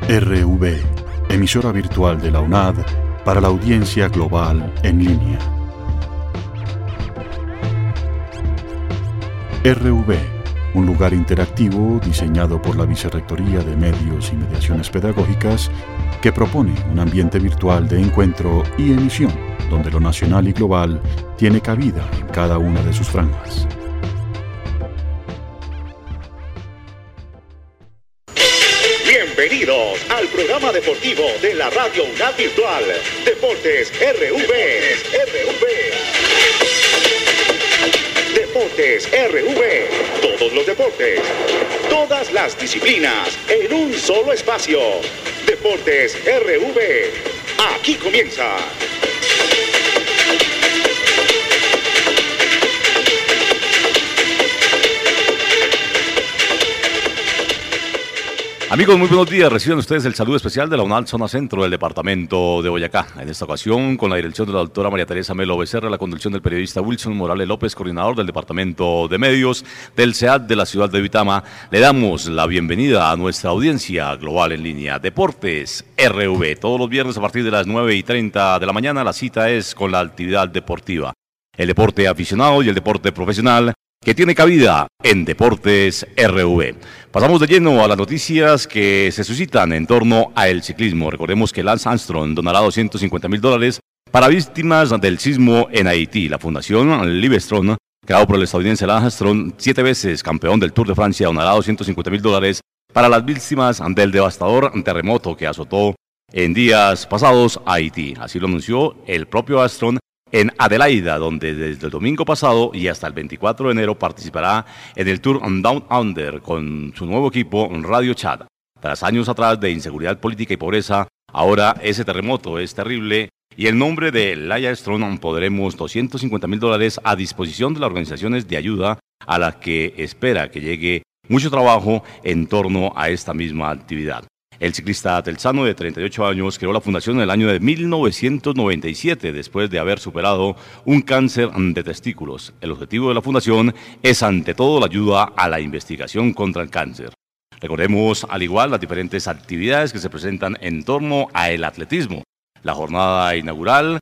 RV, emisora virtual de la UNAD para la audiencia global en línea. RV, un lugar interactivo diseñado por la Vicerrectoría de Medios y Mediaciones Pedagógicas que propone un ambiente virtual de encuentro y emisión donde lo nacional y global tiene cabida en cada una de sus franjas. Bienvenidos al programa deportivo de la Radio UNAD Virtual, Deportes RV. Deportes RV, todos los deportes, todas las disciplinas en un solo espacio. Deportes RV, aquí comienza. Amigos, muy buenos días. Reciban ustedes el saludo especial de la UNAD Zona Centro del departamento de Boyacá. En esta ocasión, con la dirección de la doctora María Teresa Melo Becerra, la conducción del periodista Wilson Morales López, coordinador del departamento de medios del SEAD de la ciudad de Uitama, le damos la bienvenida a nuestra audiencia global en línea. Deportes RV. Todos los viernes a partir de las 9:30 de la mañana, la cita es con la actividad deportiva. El deporte aficionado y el deporte profesional que tiene cabida en Deportes RV. Pasamos de lleno a las noticias que se suscitan en torno al ciclismo. Recordemos que Lance Armstrong donará $250,000 para víctimas del sismo en Haití. La Fundación Livestrong, creado por el estadounidense Lance Armstrong, 7 veces campeón del Tour de Francia, donará $250,000 para las víctimas del devastador terremoto que azotó en días pasados a Haití. Así lo anunció el propio Armstrong en Adelaida, donde desde el domingo pasado y hasta el 24 de enero participará en el Tour Down Under con su nuevo equipo Radio Chad. Tras años atrás de inseguridad política y pobreza, ahora ese terremoto es terrible y en nombre de Lance Armstrong pondremos $250,000 a disposición de las organizaciones de ayuda a las que espera que llegue mucho trabajo en torno a esta misma actividad. El ciclista telsano de 38 años creó la fundación en el año de 1997 después de haber superado un cáncer de testículos. El objetivo de la fundación es ante todo la ayuda a la investigación contra el cáncer. Recordemos al igual las diferentes actividades que se presentan en torno al atletismo. La jornada inaugural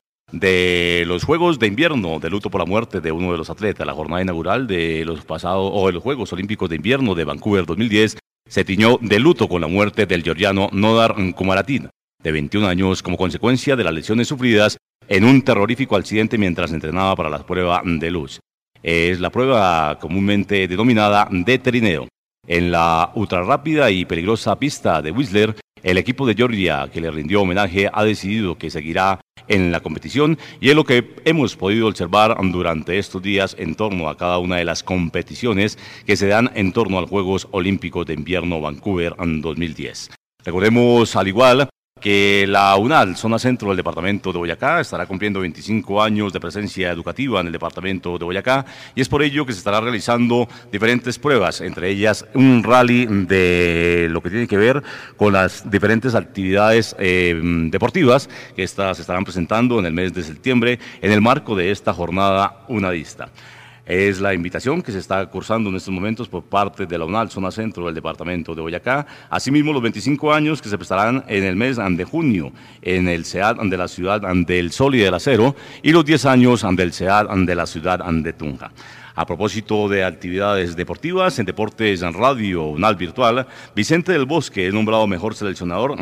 de los Juegos de Invierno de luto por la muerte de uno de los atletas. La jornada inaugural de los Juegos Olímpicos de Invierno de Vancouver 2010 se tiñó de luto con la muerte del georgiano Nodar Kumaratin, de 21 años, como consecuencia de las lesiones sufridas en un terrorífico accidente mientras entrenaba para la prueba de luz. Es la prueba comúnmente denominada de trineo. En la ultrarrápida y peligrosa pista de Whistler, el equipo de Georgia, que le rindió homenaje, ha decidido que seguirá en la competición y es lo que hemos podido observar durante estos días en torno a cada una de las competiciones que se dan en torno a los Juegos Olímpicos de Invierno Vancouver 2010. Recordemos al igual que la UNAD, zona centro del departamento de Boyacá, estará cumpliendo 25 años de presencia educativa en el departamento de Boyacá y es por ello que se estará realizando diferentes pruebas, entre ellas un rally de lo que tiene que ver con las diferentes actividades deportivas que se estarán presentando en el mes de septiembre en el marco de esta jornada unadista. Es la invitación que se está cursando en estos momentos por parte de la UNAD, zona centro del departamento de Boyacá. Asimismo, los 25 años que se prestarán en el mes de junio en el SEAD de la ciudad del Sol y del Acero y los 10 años del SEAD de la ciudad de Tunja. A propósito de actividades deportivas, en Deportes en Radio UNAD Virtual, Vicente del Bosque es nombrado mejor seleccionador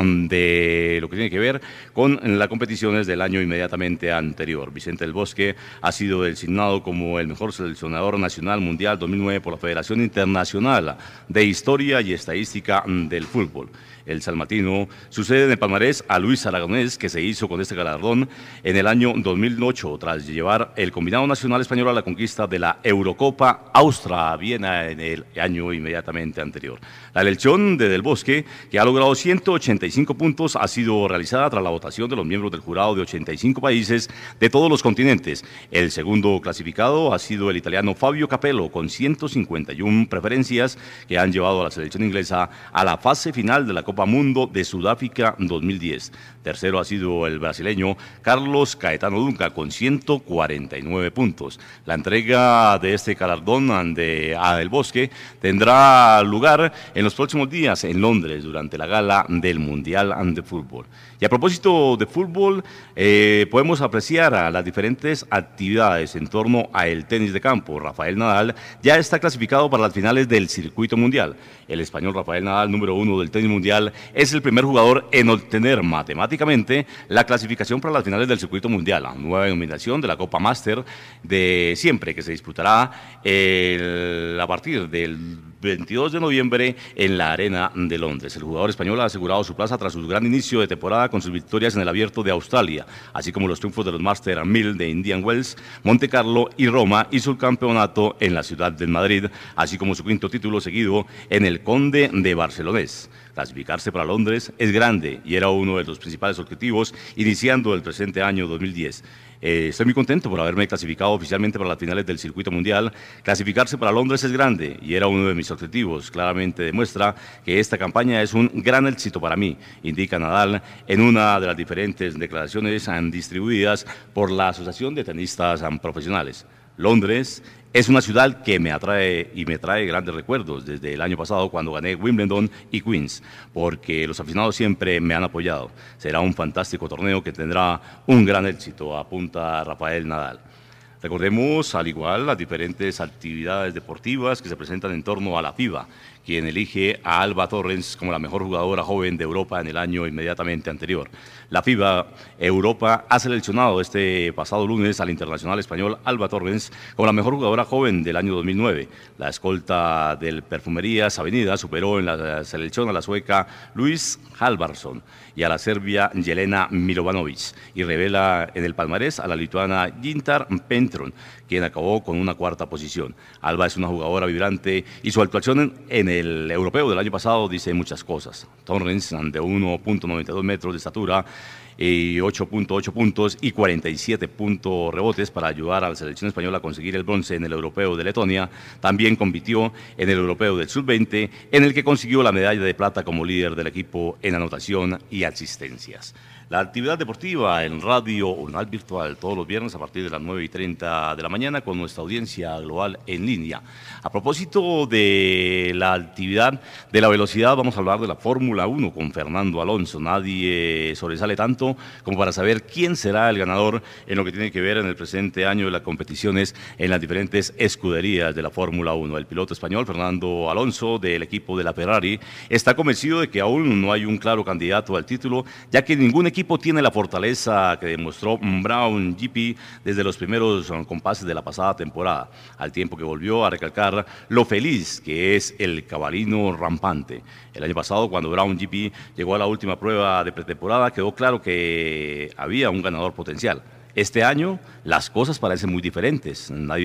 de lo que tiene que ver con las competiciones del año inmediatamente anterior. Vicente del Bosque ha sido designado como el mejor seleccionador nacional mundial 2009 por la Federación Internacional de Historia y Estadística del Fútbol. El salmantino sucede en el palmarés a Luis Aragonés, que se hizo con este galardón en el año 2008, tras llevar el combinado nacional español a la conquista de la Eurocopa Austria-Viena en el año inmediatamente anterior. La elección de Del Bosque, que ha logrado 185 puntos, ha sido realizada tras la votación de los miembros del jurado de 85 países de todos los continentes. El segundo clasificado ha sido el italiano Fabio Capello, con 151 preferencias que han llevado a la selección inglesa a la fase final de la Copa Mundo de Sudáfrica 2010. Tercero ha sido el brasileño Carlos Caetano Dunca con 149 puntos. La entrega de de este galardón de del Bosque tendrá lugar en los próximos días en Londres durante la gala del Mundial de Fútbol. Y a propósito de fútbol, podemos apreciar a las diferentes actividades en torno al tenis de campo. Rafael Nadal ya está clasificado para las finales del circuito mundial. El español Rafael Nadal, número 1 del tenis mundial, es el primer jugador en obtener matemáticamente la clasificación para las finales del circuito mundial, la nueva denominación de la Copa Master de siempre, que se disputará a partir del 22 de noviembre en la Arena de Londres. El jugador español ha asegurado su plaza tras su gran inicio de temporada con sus victorias en el Abierto de Australia, así como los triunfos de los Master 1000 de Indian Wells, Monte Carlo y Roma, y su campeonato en la ciudad de Madrid, así como su quinto título seguido en el Conde de Barcelonés. Clasificarse para Londres es grande y era uno de los principales objetivos iniciando el presente año 2010. Estoy muy contento por haberme clasificado oficialmente para las finales del circuito mundial. Clasificarse para Londres es grande y era uno de mis objetivos. Claramente demuestra que esta campaña es un gran éxito para mí, indica Nadal en una de las diferentes declaraciones distribuidas por la Asociación de Tenistas Profesionales. Londres es una ciudad que me atrae y me trae grandes recuerdos desde el año pasado cuando gané Wimbledon y Queens, porque los aficionados siempre me han apoyado. Será un fantástico torneo que tendrá un gran éxito, apunta Rafael Nadal. Recordemos, al igual, las diferentes actividades deportivas que se presentan en torno a la FIBA, quien elige a Alba Torrens como la mejor jugadora joven de Europa en el año inmediatamente anterior. La FIBA Europa ha seleccionado este pasado lunes al internacional español Alba Torrens como la mejor jugadora joven del año 2009. La escolta del Perfumerías Avenida superó en la selección a la sueca Louise Halvarsson y a la serbia Jelena Milovanovic, y revela en el palmarés a la lituana Gintar Pentron, quien acabó con una cuarta posición. Alba es una jugadora vibrante y su actuación en el europeo del año pasado dice muchas cosas. Torrens, de 1.92 metros de estatura, y 8.8 puntos y 47 rebotes para ayudar a la selección española a conseguir el bronce en el europeo de Letonia. También compitió en el europeo del sub-20, en el que consiguió la medalla de plata como líder del equipo en anotación y asistencias. La actividad deportiva en Radio UNAL Virtual todos los viernes a partir de las 9:30 de la mañana con nuestra audiencia global en línea. A propósito de la actividad de la velocidad, vamos a hablar de la Fórmula 1 con Fernando Alonso. Nadie sobresale tanto como para saber quién será el ganador en lo que tiene que ver en el presente año de las competiciones en las diferentes escuderías de la Fórmula 1. El piloto español Fernando Alonso del equipo de la Ferrari está convencido de que aún no hay un claro candidato al título, ya que ningún equipo tiene la fortaleza que demostró Brown GP desde los primeros compases de la pasada temporada, al tiempo que volvió a recalcar lo feliz que es el cabalino rampante. El año pasado, cuando Brown GP llegó a la última prueba de pretemporada, quedó claro que había un ganador potencial. Este año las cosas parecen muy diferentes,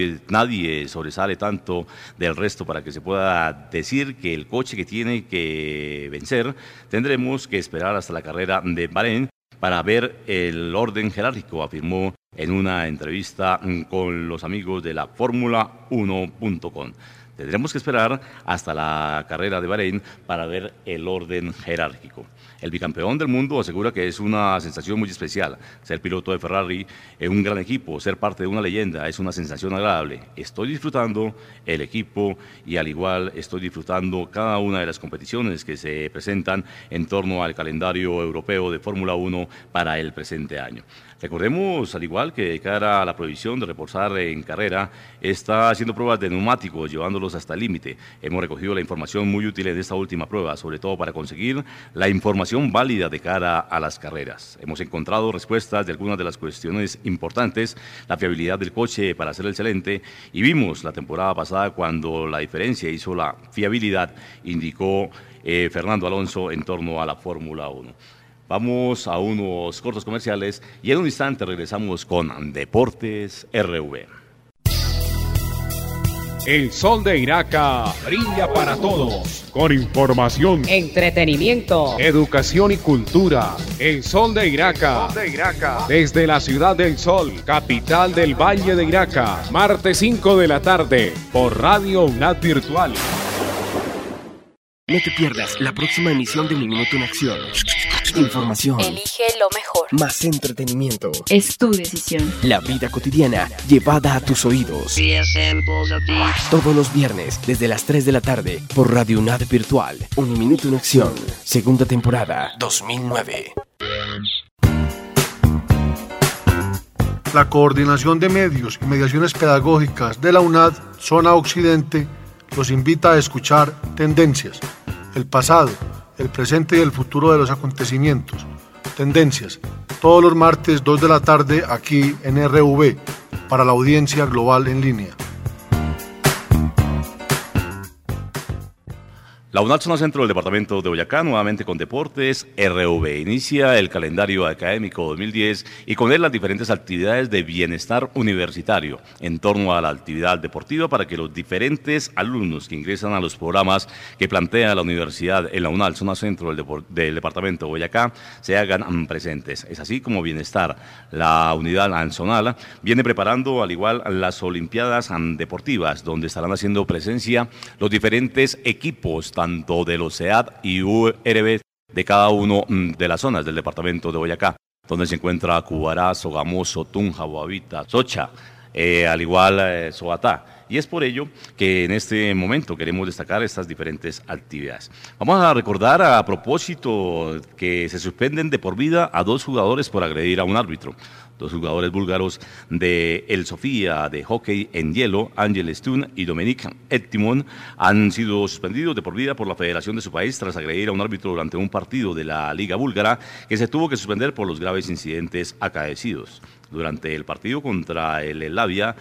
nadie sobresale tanto del resto para que se pueda decir que el coche que tiene que vencer. Tendremos que esperar hasta la carrera de Bahrein para ver el orden jerárquico, afirmó en una entrevista con los amigos de la Fórmula1.com. Tendremos que esperar hasta la carrera de Bahrein para ver el orden jerárquico. El bicampeón del mundo asegura que es una sensación muy especial. Ser piloto de Ferrari en un gran equipo, ser parte de una leyenda, es una sensación agradable. Estoy disfrutando el equipo y al igual estoy disfrutando cada una de las competiciones que se presentan en torno al calendario europeo de Fórmula 1 para el presente año. Recordemos, al igual que de cara a la prohibición de reposar en carrera, está haciendo pruebas de neumáticos, llevándolos hasta el límite. Hemos recogido la información muy útil en esta última prueba, sobre todo para conseguir la información válida de cara a las carreras. Hemos encontrado respuestas de algunas de las cuestiones importantes, la fiabilidad del coche para ser excelente, y vimos la temporada pasada cuando la diferencia hizo la fiabilidad, indicó Fernando Alonso en torno a la Fórmula 1. Vamos a unos cortos comerciales y en un instante regresamos con Deportes RV. El sol de Iraca brilla para todos, con información, entretenimiento, educación y cultura. El sol de Iraca, desde la ciudad del sol, capital del Valle de Iraca, martes 5 de la tarde, por Radio UNAD Virtual. No te pierdas la próxima emisión de Mi Minuto en Acción. Información. Elige lo mejor. Más entretenimiento. Es tu decisión. La vida cotidiana llevada a tus oídos. Todos los viernes desde las 3 de la tarde por Radio UNAD Virtual. Un Minuto en Acción. Segunda temporada 2009. La Coordinación de Medios y Mediaciones Pedagógicas de la UNAD Zona Occidente los invita a escuchar Tendencias, el pasado, el presente y el futuro de los acontecimientos. Tendencias, todos los martes 2 de la tarde aquí en RV, para la audiencia global en línea. La UNAD Zona Centro del Departamento de Boyacá, nuevamente con Deportes RV. Inicia el calendario académico 2010 y con él las diferentes actividades de bienestar universitario en torno a la actividad deportiva para que los diferentes alumnos que ingresan a los programas que plantea la universidad en la UNAD Zona Centro del Departamento de Boyacá se hagan presentes. Es así como Bienestar, la unidad zonal, viene preparando al igual las Olimpiadas Deportivas, donde estarán haciendo presencia los diferentes equipos, tanto de los SEAD y URB de cada uno de las zonas del departamento de Boyacá, donde se encuentra Cubará, Sogamoso, Tunja, Boavita, Socha, al igual Soatá. Y es por ello que en este momento queremos destacar estas diferentes actividades. Vamos a recordar a propósito que se suspenden de por vida a 2 jugadores por agredir a un árbitro. 2 jugadores búlgaros de El Sofía de hockey en hielo, Ángel Stun y Dominic Ettimon, han sido suspendidos de por vida por la federación de su país tras agredir a un árbitro durante un partido de la Liga Búlgara que se tuvo que suspender por los graves incidentes acaecidos. Durante el partido contra el Elavia,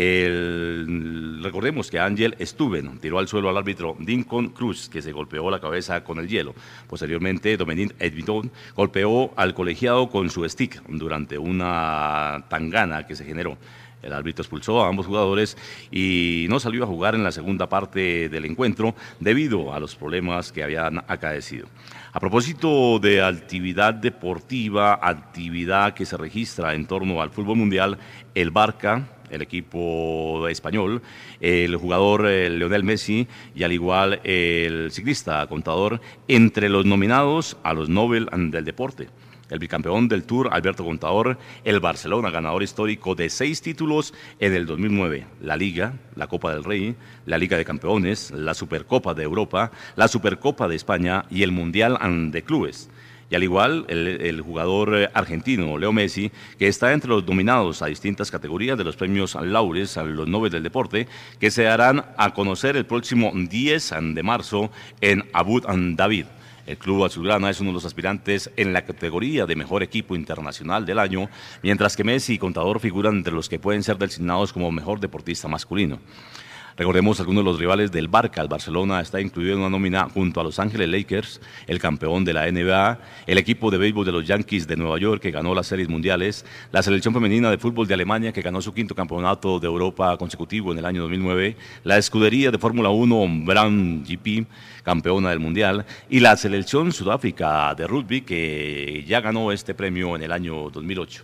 recordemos que Ángel Stuben tiró al suelo al árbitro Dinkon Cruz, que se golpeó la cabeza con el hielo. Posteriormente, Dominic Edvidon golpeó al colegiado con su stick durante una tangana que se generó. El árbitro expulsó a ambos jugadores y no salió a jugar en la segunda parte del encuentro debido a los problemas que habían acaecido. A propósito de actividad deportiva, actividad que se registra en torno al fútbol mundial, el Barça, el equipo español, el jugador Lionel Messi y al igual el ciclista Contador, entre los nominados a los Nobel del Deporte. El bicampeón del Tour, Alberto Contador, el Barcelona, ganador histórico de 6 títulos en el 2009, la Liga, la Copa del Rey, la Liga de Campeones, la Supercopa de Europa, la Supercopa de España y el Mundial de Clubes. Y al igual, el jugador argentino, Leo Messi, que está entre los nominados a distintas categorías de los premios Laureles, a los Nobel del Deporte, que se darán a conocer el próximo 10 de marzo en Abu Dhabi. El club azulgrana es uno de los aspirantes en la categoría de mejor equipo internacional del año, mientras que Messi y Contador figuran entre los que pueden ser designados como mejor deportista masculino. Recordemos algunos de los rivales del Barça. El Barcelona está incluido en una nómina junto a Los Ángeles Lakers, el campeón de la NBA, el equipo de béisbol de los Yankees de Nueva York, que ganó las series mundiales, la selección femenina de fútbol de Alemania, que ganó su 5º campeonato de Europa consecutivo en el año 2009, la escudería de Fórmula 1 Brown GP, campeona del mundial, y la selección Sudáfrica de rugby, que ya ganó este premio en el año 2008.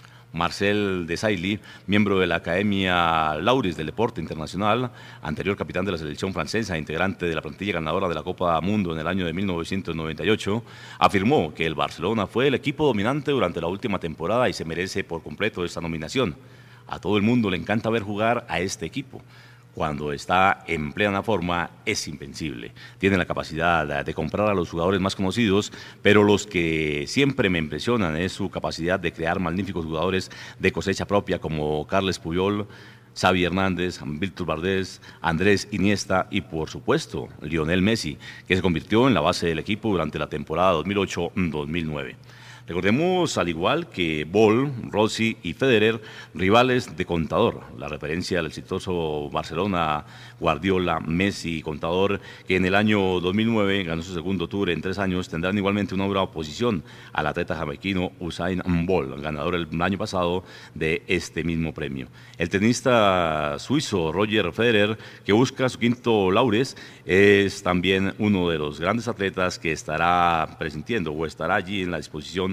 Marcel Desailly, miembro de la Academia Laureles del Deporte Internacional, anterior capitán de la selección francesa, integrante de la plantilla ganadora de la Copa Mundo en el año de 1998, afirmó que el Barcelona fue el equipo dominante durante la última temporada y se merece por completo esta nominación. A todo el mundo le encanta ver jugar a este equipo. Cuando está en plena forma es invencible. Tiene la capacidad de comprar a los jugadores más conocidos, pero los que siempre me impresionan es su capacidad de crear magníficos jugadores de cosecha propia como Carles Puyol, Xavi Hernández, Víctor Valdés, Andrés Iniesta y, por supuesto, Lionel Messi, que se convirtió en la base del equipo durante la temporada 2008-2009. Recordemos, al igual que Ball, Rossi y Federer, rivales de Contador, la referencia al exitoso Barcelona, Guardiola, Messi y Contador, que en el año 2009 ganó su segundo tour en 3 años, tendrán igualmente una dura oposición al atleta jamaiquino Usain Bolt, ganador el año pasado de este mismo premio. El tenista suizo Roger Federer, que busca su 5º Laureles, es también uno de los grandes atletas que estará presintiendo o estará allí en la disposición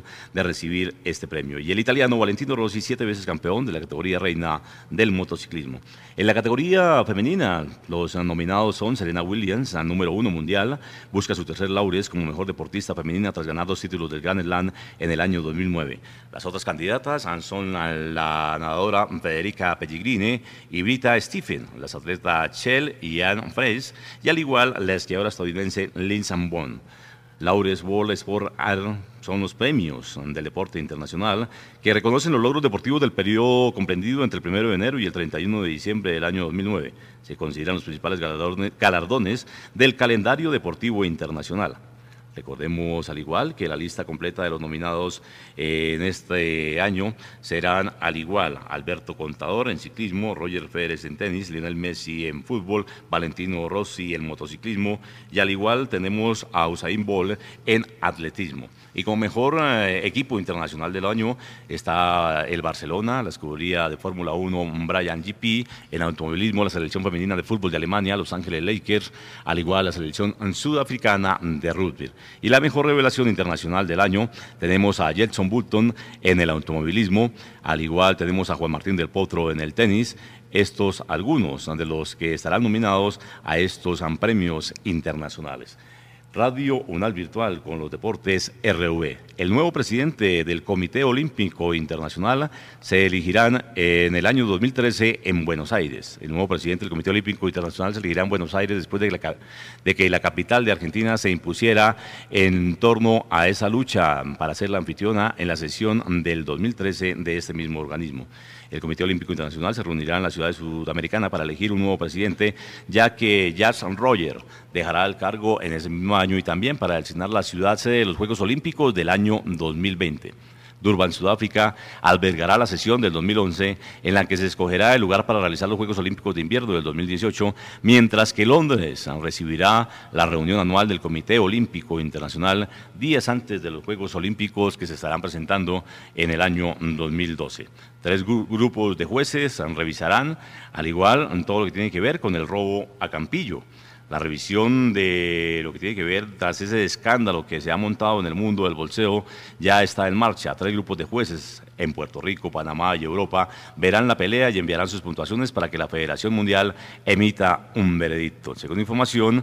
de recibir este premio. Y el italiano Valentino Rossi, 7 veces campeón de la categoría reina del motociclismo. En la categoría femenina, los nominados son Serena Williams, la número 1 mundial, busca su tercer laureles como mejor deportista femenina tras ganar 2 títulos del Grand Slam en el año 2009. Las otras candidatas son la nadadora Federica Pellegrini y Brita Stephen, las atletas Shell y Anne Fraser, y al igual la esquiadora estadounidense Lynn Sambon. Laureus World Sport Art son los premios del deporte internacional que reconocen los logros deportivos del periodo comprendido entre el 1 de enero y el 31 de diciembre del año 2009. Se consideran los principales galardones del calendario deportivo internacional. Recordemos, al igual, que la lista completa de los nominados en este año serán, al igual, Alberto Contador en ciclismo, Roger Federer en tenis, Lionel Messi en fútbol, Valentino Rossi en motociclismo, y al igual tenemos a Usain Bolt en atletismo. Y como mejor equipo internacional del año está el Barcelona, la escudería de Fórmula 1 Brian GP, en automovilismo la selección femenina de fútbol de Alemania, Los Ángeles Lakers, al igual la selección sudafricana de rugby. Y la mejor revelación internacional del año tenemos a Jenson Button en el automovilismo, al igual tenemos a Juan Martín del Potro en el tenis. Estos algunos de los que estarán nominados a estos premios internacionales. Radio UNAL Virtual con los deportes RV. El nuevo presidente del Comité Olímpico Internacional se elegirán en el año 2013 en Buenos Aires. El nuevo presidente del Comité Olímpico Internacional se elegirá en Buenos Aires después de que la capital de Argentina se impusiera en torno a esa lucha para ser la anfitriona en la sesión del 2013 de este mismo organismo. El Comité Olímpico Internacional se reunirá en la ciudad sudamericana para elegir un nuevo presidente, ya que Jason Roger dejará el cargo en ese mismo año y también para designar la ciudad sede de los Juegos Olímpicos del año 2020. Durban, Sudáfrica, albergará la sesión del 2011 en la que se escogerá el lugar para realizar los Juegos Olímpicos de Invierno del 2018, mientras que Londres recibirá la reunión anual del Comité Olímpico Internacional días antes de los Juegos Olímpicos que se estarán presentando en el año 2012. 3 grupos de jueces revisarán, al igual, todo lo que tiene que ver con el robo a Campillo. La revisión de lo que tiene que ver tras ese escándalo que se ha montado en el mundo del boxeo ya está en marcha. 3 grupos de jueces en Puerto Rico, Panamá y Europa verán la pelea y enviarán sus puntuaciones para que la Federación Mundial emita un veredicto. Según información,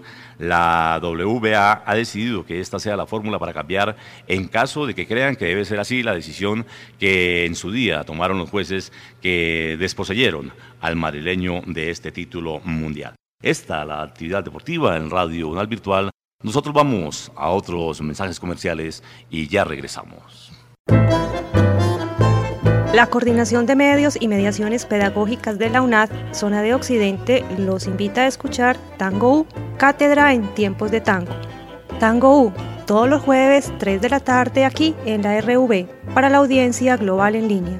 la WBA ha decidido que esta sea la fórmula para cambiar, en caso de que crean que debe ser así, la decisión que en su día tomaron los jueces que desposeyeron al madrileño de este título mundial. Esta la actividad deportiva en Radio UNAL Virtual. Nosotros vamos a otros mensajes comerciales y ya regresamos. La Coordinación de Medios y Mediaciones Pedagógicas de la UNAD, Zona de Occidente, los invita a escuchar Tango U, Cátedra en Tiempos de Tango. Tango U, todos los jueves, 3 de la tarde, aquí en la RV, para la audiencia global en línea.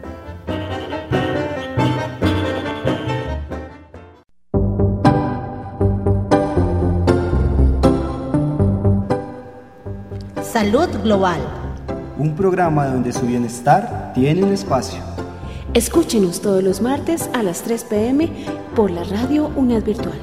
Salud Global. Un programa donde su bienestar tiene un espacio. Escúchenos todos los martes a las 3 p.m. por la Radio UNAD Virtual.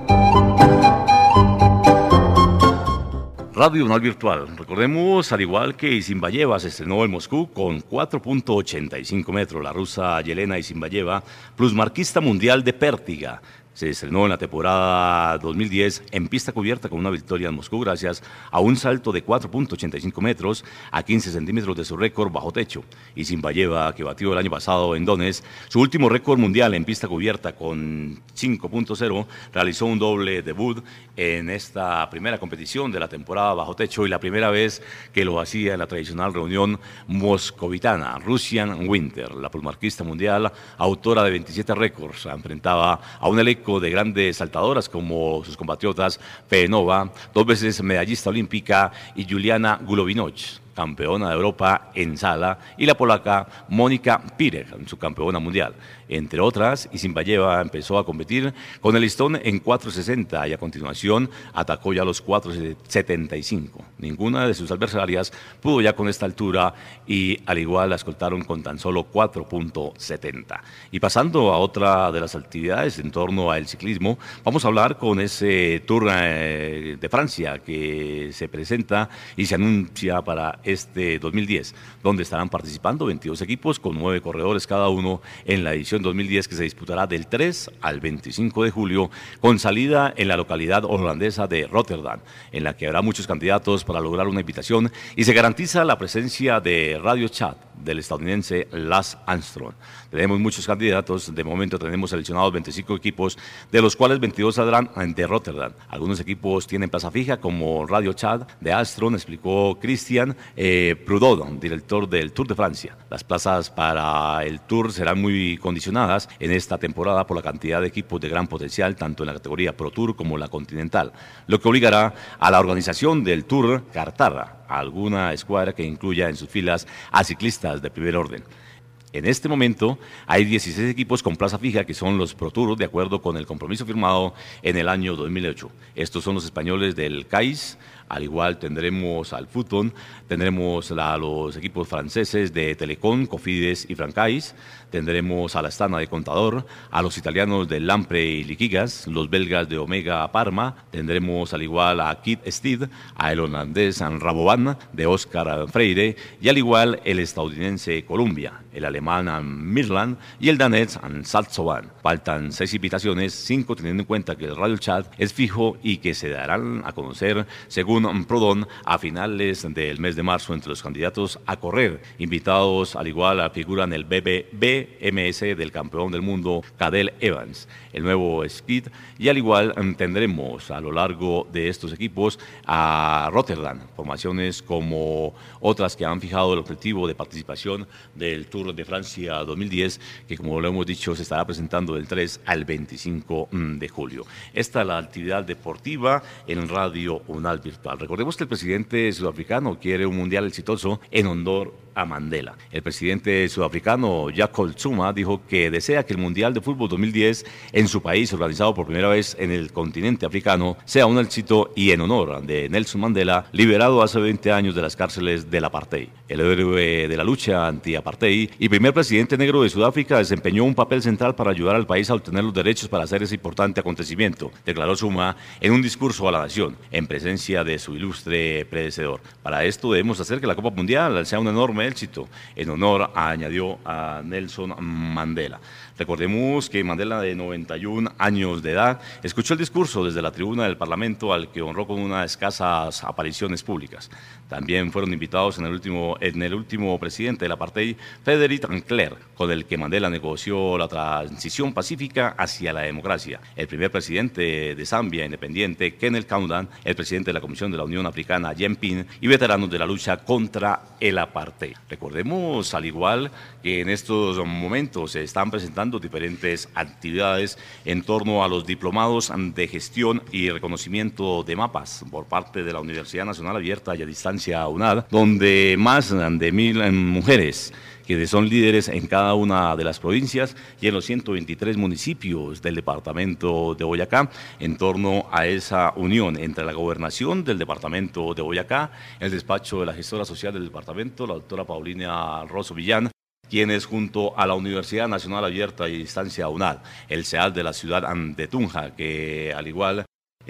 Radio UNAL Virtual. Recordemos, al igual que Isinbayeva se estrenó en Moscú con 4.85 metros. La rusa Yelena Isinbayeva, plusmarquista mundial de pértiga, se estrenó en la temporada 2010 en pista cubierta con una victoria en Moscú gracias a un salto de 4.85 metros a 15 centímetros de su récord bajo techo. Isinbayeva, que batió el año pasado en Donetsk su último récord mundial en pista cubierta con 5.0, realizó un doble debut en esta primera competición de la temporada bajo techo y la primera vez que lo hacía en la tradicional reunión moscovitana. Russian Winter, la plusmarquista mundial, autora de 27 récords, enfrentaba a un elenco de grandes saltadoras como sus compatriotas Penova, 2 veces medallista olímpica, y Juliana Gulowinoch, campeona de Europa en sala, y la polaca Mónica Pirek, su campeona mundial. Entre otras, Isinbayeva empezó a competir con el listón en 4.60 y a continuación atacó ya los 4.75. Ninguna de sus adversarias pudo ya con esta altura y al igual la escoltaron con tan solo 4.70. Y pasando a otra de las actividades en torno al ciclismo, vamos a hablar con ese Tour de Francia que se presenta y se anuncia para este 2010, donde estarán participando 22 equipos con 9 corredores cada uno en la edición 2010 que se disputará del 3 al 25 de julio con salida en la localidad holandesa de Rotterdam, en la que habrá muchos candidatos para lograr una invitación y se garantiza la presencia de Radio Chat del estadounidense Lance Armstrong. Tenemos muchos candidatos, de momento tenemos seleccionados 25 equipos, de los cuales 22 saldrán de Rotterdam. Algunos equipos tienen plaza fija, como Radio Chat de Armstrong, explicó Christian Prudhomme, director del Tour de Francia. Las plazas para el Tour serán muy condicionadas en esta temporada por la cantidad de equipos de gran potencial, tanto en la categoría Pro Tour como la Continental, lo que obligará a la organización del Tour Cartarra a alguna escuadra que incluya en sus filas a ciclistas de primer orden. En este momento hay 16 equipos con plaza fija que son los Pro Tour, de acuerdo con el compromiso firmado en el año 2008. Estos son los españoles del CAIS, al igual tendremos al Futon, tendremos a los equipos franceses de Telecom, Cofidis y Francais, tendremos a la Astana de Contador, a los italianos de Lampre y Liquigas, los belgas de Omega Parma, tendremos al igual a Kid Steed, a el holandés Rabobank de Oscar Freire y al igual el estadounidense Columbia, el alemán Mirland y el danés Saltsoban. Faltan 6 invitaciones, 5 teniendo en cuenta que el Radio Chat es fijo y que se darán a conocer según Prudhomme a finales del mes de marzo entre los candidatos a correr. Invitados al igual figuran el BMS del campeón del mundo Cadel Evans, el nuevo Skid, y al igual tendremos a lo largo de estos equipos a Rotterdam, formaciones como otras que han fijado el objetivo de participación del Tour de Francia 2010, que como lo hemos dicho se estará presentando del 3 al 25 de julio. Esta es la actividad deportiva en Radio UNAD Virtual. Recordemos que el presidente sudafricano quiere un mundial exitoso en honor a Mandela. El presidente sudafricano Jacob Zuma dijo que desea que el Mundial de Fútbol 2010 en su país, organizado por primera vez en el continente africano, sea un éxito y en honor de Nelson Mandela, liberado hace 20 años de las cárceles del apartheid. El héroe de la lucha anti-apartheid y primer presidente negro de Sudáfrica desempeñó un papel central para ayudar al país a obtener los derechos para hacer ese importante acontecimiento, declaró Zuma en un discurso a la nación, en presencia de su ilustre predecesor. Para esto debemos hacer que la Copa Mundial sea un enorme éxito, en honor, añadió a Nelson Mandela. Recordemos que Mandela, de 91 años de edad, escuchó el discurso desde la tribuna del Parlamento, al que honró con unas escasas apariciones públicas. También fueron invitados en el último presidente del apartheid, Frederick Ankler, con el que Mandela negoció la transición pacífica hacia la democracia. El primer presidente de Zambia independiente, Kenneth Kaunda, el presidente de la Comisión de la Unión Africana, Jen Ping, y veteranos de la lucha contra el apartheid. Recordemos, al igual que en estos momentos se están presentando diferentes actividades en torno a los diplomados de gestión y reconocimiento de mapas por parte de la Universidad Nacional Abierta y a Distancia UNAD, donde más de 1,000 mujeres que son líderes en cada una de las provincias y en los 123 municipios del departamento de Boyacá, en torno a esa unión entre la gobernación del departamento de Boyacá, el despacho de la gestora social del departamento, la doctora Paulina Rosso Villán, quienes junto a la Universidad Nacional Abierta y Distancia UNAD, el CEAD de la ciudad de Tunja, que al igual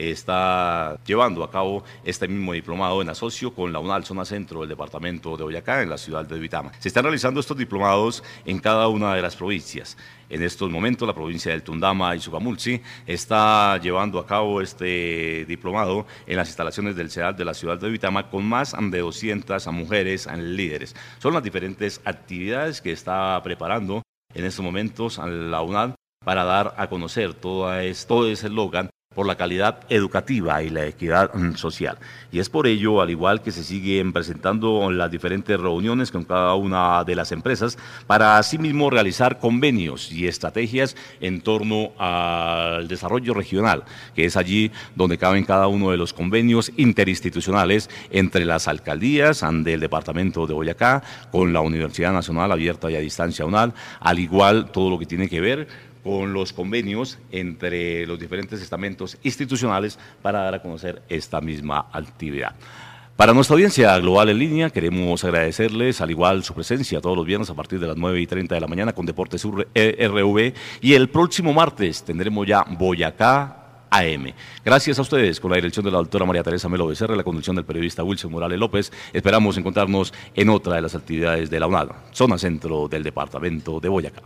está llevando a cabo este mismo diplomado en asocio con la UNAL Zona Centro del departamento de Boyacá, en la ciudad de Duitama. Se están realizando estos diplomados en cada una de las provincias. En estos momentos la provincia del Tundama y Sugamulsi está llevando a cabo este diplomado en las instalaciones del CEAD de la ciudad de Duitama con más de 200 mujeres líderes. Son las diferentes actividades que está preparando en estos momentos la UNAD para dar a conocer todo ese eslogan por la calidad educativa y la equidad social. Y es por ello, al igual que se siguen presentando las diferentes reuniones con cada una de las empresas, para asimismo realizar convenios y estrategias en torno al desarrollo regional, que es allí donde caben cada uno de los convenios interinstitucionales entre las alcaldías del departamento de Boyacá, con la Universidad Nacional Abierta y a Distancia UNAD, al igual todo lo que tiene que ver con los convenios entre los diferentes estamentos institucionales para dar a conocer esta misma actividad. Para nuestra audiencia global en línea, queremos agradecerles al igual su presencia todos los viernes a partir de las 9:30 de la mañana con Deportes RV, y el próximo martes tendremos ya Boyacá AM. Gracias a ustedes, con la dirección de la doctora María Teresa Melo Becerra, la conducción del periodista Wilson Morales López. Esperamos encontrarnos en otra de las actividades de la UNAD, zona centro del departamento de Boyacá.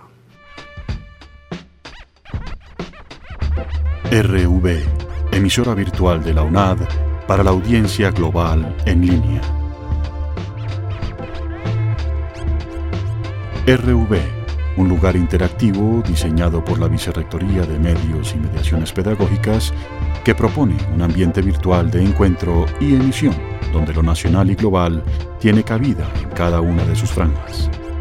RV, emisora virtual de la UNAD para la audiencia global en línea. RV, un lugar interactivo diseñado por la Vicerrectoría de Medios y Mediaciones Pedagógicas que propone un ambiente virtual de encuentro y emisión donde lo nacional y global tiene cabida en cada una de sus franjas.